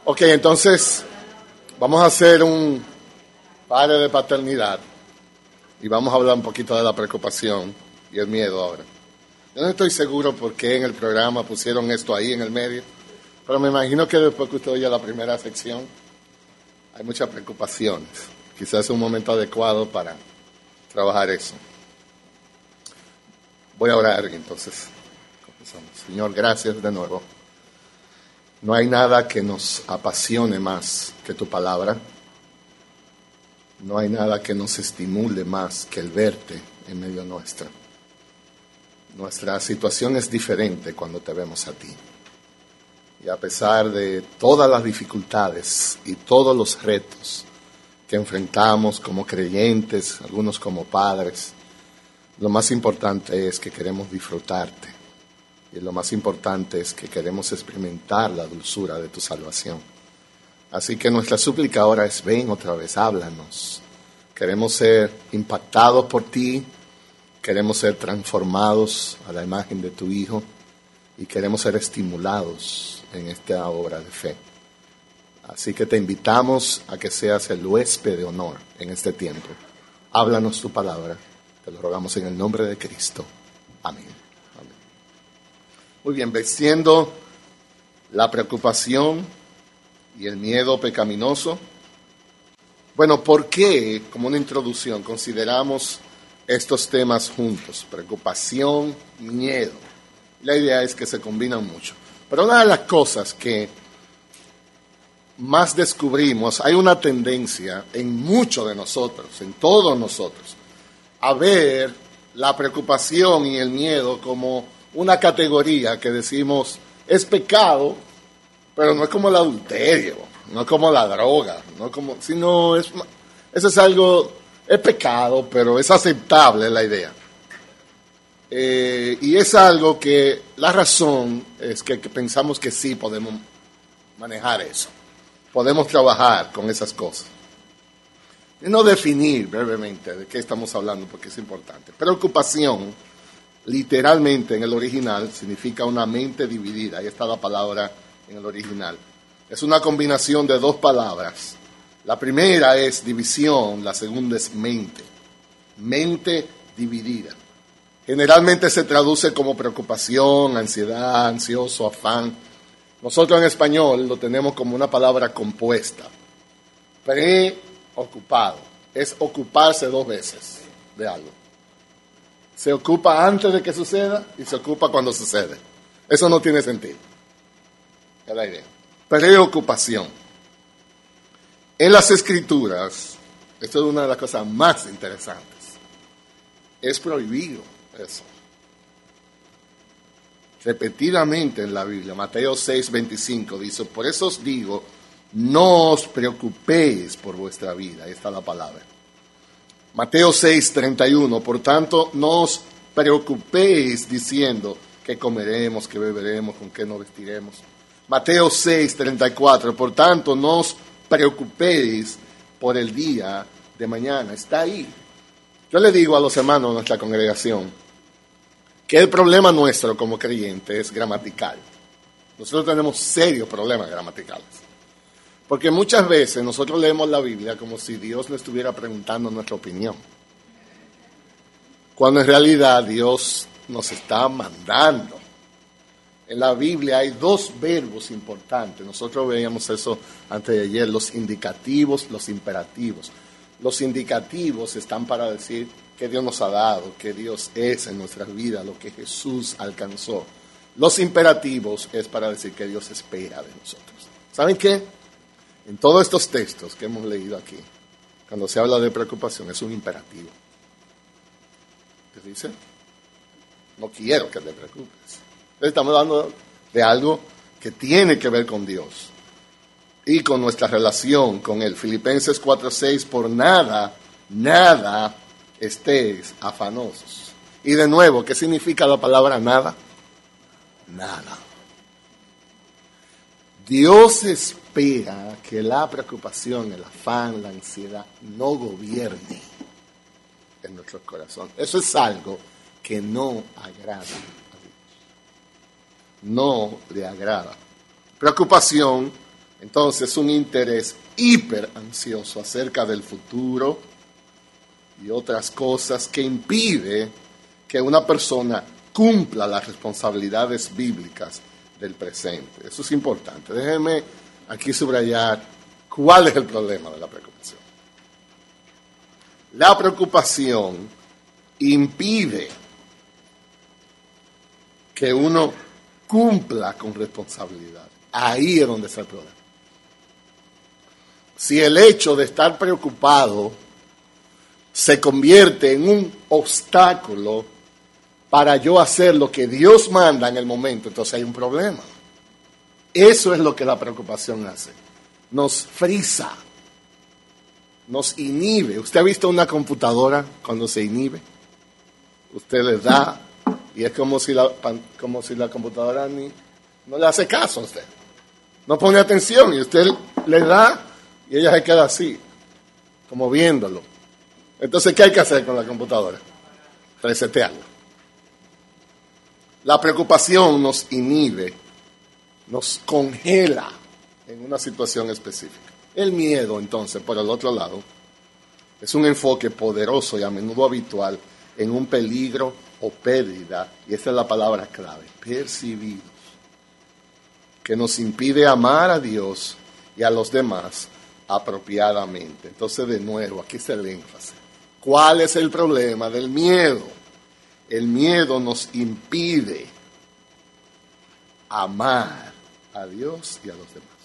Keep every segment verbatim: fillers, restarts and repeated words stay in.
Ok, entonces vamos a hacer un padre de paternidad y vamos a hablar un poquito de la preocupación y el miedo ahora. Yo no estoy seguro por qué en el programa pusieron esto ahí en el medio, pero me imagino que después que usted oye la primera sección hay muchas preocupaciones. Quizás es un momento adecuado para trabajar eso. Voy a orar entonces. Señor, gracias de nuevo. No hay nada que nos apasione más que tu palabra. No hay nada que nos estimule más que el verte en medio nuestro. Nuestra situación es diferente cuando te vemos a ti. Y a pesar de todas las dificultades y todos los retos que enfrentamos como creyentes, algunos como padres, lo más importante es que queremos disfrutarte. Y lo más importante es que queremos experimentar la dulzura de tu salvación. Así que nuestra súplica ahora es, ven otra vez, háblanos. Queremos ser impactados por ti, queremos ser transformados a la imagen de tu Hijo y queremos ser estimulados en esta obra de fe. Así que te invitamos a que seas el huésped de honor en este tiempo. Háblanos tu palabra, te lo rogamos en el nombre de Cristo. Amén. Muy bien, venciendo la preocupación y el miedo pecaminoso. Bueno, ¿por qué, como una introducción, consideramos estos temas juntos? Preocupación, miedo. La idea es que se combinan mucho. Pero una de las cosas que más descubrimos, hay una tendencia en muchos de nosotros, en todos nosotros, a ver la preocupación y el miedo como una categoría que decimos es pecado, pero no es como el adulterio, no es como la droga, no es como, sino es, eso es algo, es pecado, pero es aceptable la idea. Eh, y es algo que la razón es que, que pensamos que sí podemos manejar eso, podemos trabajar con esas cosas. Y no definir brevemente de qué estamos hablando porque es importante. Preocupación, literalmente en el original, significa una mente dividida. Ahí está la palabra en el original. Es una combinación de dos palabras. La primera es división, la segunda es mente. Mente dividida. Generalmente se traduce como preocupación, ansiedad, ansioso, afán. Nosotros en español lo tenemos como una palabra compuesta. Preocupado. Es ocuparse dos veces de algo. Se ocupa antes de que suceda y se ocupa cuando sucede. Eso no tiene sentido. Es la idea. Preocupación. En las Escrituras, esto es una de las cosas más interesantes, es prohibido eso. Repetidamente en la Biblia, Mateo seis veinticinco dice, por eso os digo, no os preocupéis por vuestra vida. Ahí está la palabra. Mateo seis treinta y uno, por tanto, no os preocupéis diciendo qué comeremos, qué beberemos, con qué nos vestiremos. Mateo seis treinta y cuatro, por tanto, no os preocupéis por el día de mañana. Está ahí. Yo le digo a los hermanos de nuestra congregación que el problema nuestro como creyentes es gramatical. Nosotros tenemos serios problemas gramaticales. Porque muchas veces nosotros leemos la Biblia como si Dios nos estuviera preguntando nuestra opinión. Cuando en realidad Dios nos está mandando. En la Biblia hay dos verbos importantes. Nosotros veíamos eso antes de ayer, los indicativos, los imperativos. Los indicativos están para decir que Dios nos ha dado, que Dios es en nuestras vidas, lo que Jesús alcanzó. Los imperativos es para decir que Dios espera de nosotros. ¿Saben qué? En todos estos textos que hemos leído aquí, cuando se habla de preocupación, es un imperativo. ¿Qué dice? No quiero que te preocupes. Estamos hablando de algo que tiene que ver con Dios y con nuestra relación con Él. Filipenses cuatro seis, por nada, nada estéis afanosos. Y de nuevo, ¿qué significa la palabra nada? Nada. Dios espera que la preocupación, el afán, la ansiedad no gobierne en nuestros corazones. Eso es algo que no agrada a Dios. No le agrada. Preocupación Entonces, un interés hiper ansioso acerca del futuro y otras cosas que impide que una persona cumpla las responsabilidades bíblicas del presente. Eso es importante. Déjenme aquí subrayar cuál es el problema de la preocupación. La preocupación impide que uno cumpla con responsabilidad. Ahí es donde está el problema. Si el hecho de estar preocupado se convierte en un obstáculo para yo hacer lo que Dios manda en el momento, entonces hay un problema. Eso es lo que la preocupación hace. Nos frisa, nos inhibe. ¿Usted ha visto una computadora cuando se inhibe? Usted le da y es como si la, como si la computadora ni, no le hace caso a usted. No pone atención y usted le da y ella se queda así, como viéndolo. Entonces, ¿qué hay que hacer con la computadora? Resetearla. La preocupación nos inhibe, nos congela en una situación específica. El miedo, entonces, por el otro lado, es un enfoque poderoso y a menudo habitual en un peligro o pérdida, y esa es la palabra clave, percibidos, que nos impide amar a Dios y a los demás apropiadamente. Entonces, de nuevo, aquí está el énfasis. ¿Cuál es el problema del miedo? El miedo nos impide amar a Dios y a los demás.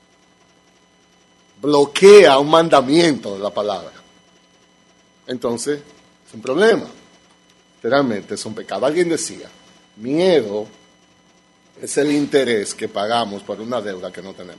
Bloquea un mandamiento de la palabra. Entonces, es un problema. Realmente es un pecado. Alguien decía, miedo es el interés que pagamos por una deuda que no tenemos.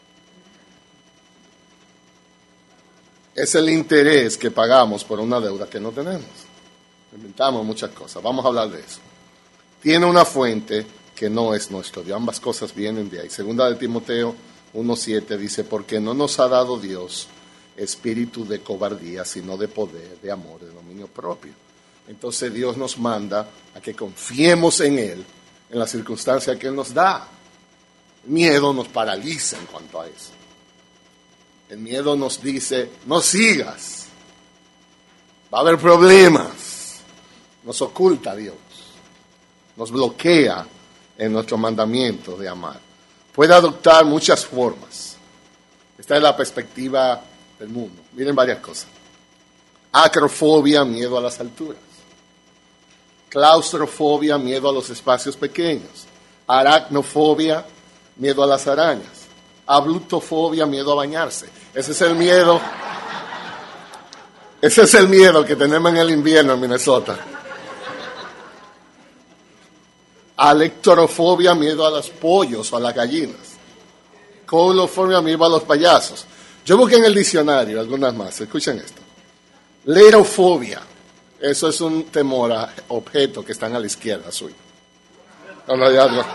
Es el interés que pagamos por una deuda que no tenemos. Inventamos muchas cosas. Vamos a hablar de eso. Tiene una fuente que no es nuestro Dios. Ambas cosas vienen de ahí. Segunda de Timoteo uno siete dice, porque no nos ha dado Dios espíritu de cobardía, sino de poder, de amor, de dominio propio. Entonces Dios nos manda a que confiemos en Él, en las circunstancias que Él nos da. El miedo nos paraliza en cuanto a eso. El miedo nos dice, no sigas, va a haber problemas. Nos oculta a Dios, nos bloquea en nuestro mandamiento de amar. Puede adoptar muchas formas. Esta es la perspectiva del mundo. Miren varias cosas. Acrofobia, miedo a las alturas. Claustrofobia, miedo a los espacios pequeños. Aracnofobia, miedo a las arañas. Ablutofobia, miedo a bañarse. Ese es el miedo. Ese es el miedo que tenemos en el invierno en Minnesota. Alectorofobia, miedo a los pollos o a las gallinas. Colofobia, miedo a los payasos. Yo busqué en el diccionario algunas más. Escuchen esto. Lerofobia. Eso es un temor a objetos que están a la izquierda suya. No, no, ya, no.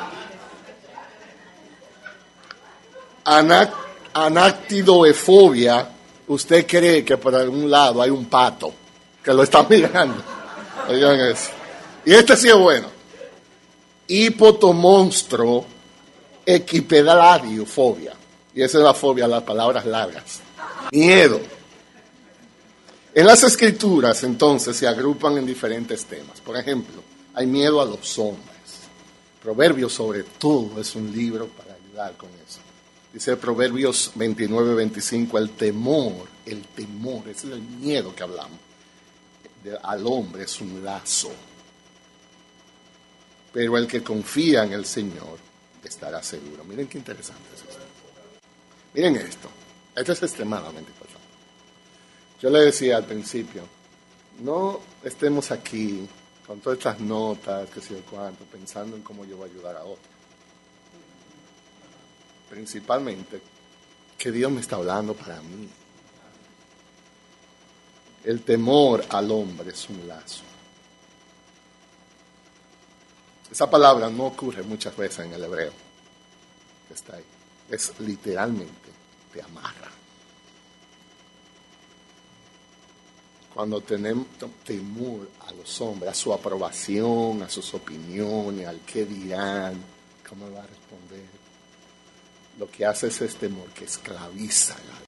Anac- Anactidoefobia. Usted cree que por algún lado hay un pato que lo está mirando. Oigan eso. Y este sí es bueno. Hipotomonstro equipedaliofobia. Y esa es la fobia a las palabras largas. Miedo. En las escrituras, entonces, se agrupan en diferentes temas. Por ejemplo, hay miedo a los hombres. Proverbios, sobre todo, es un libro para ayudar con eso. Dice Proverbios veintinueve veinticinco, el temor, el temor, ese es el miedo que hablamos. De, al hombre es un lazo. Pero el que confía en el Señor estará seguro. Miren qué interesante es esto. Miren esto. Esto es extremadamente importante. Yo le decía al principio, no estemos aquí con todas estas notas, que sé yo cuánto, pensando en cómo yo voy a ayudar a otros. Principalmente, que Dios me está hablando para mí. El temor al hombre es un lazo. Esa palabra no ocurre muchas veces en el hebreo. Está ahí. Es literalmente, te amarra. Cuando tenemos temor a los hombres, a su aprobación, a sus opiniones, al qué dirán, cómo va a responder. lo que hace es este temor que esclaviza el alma.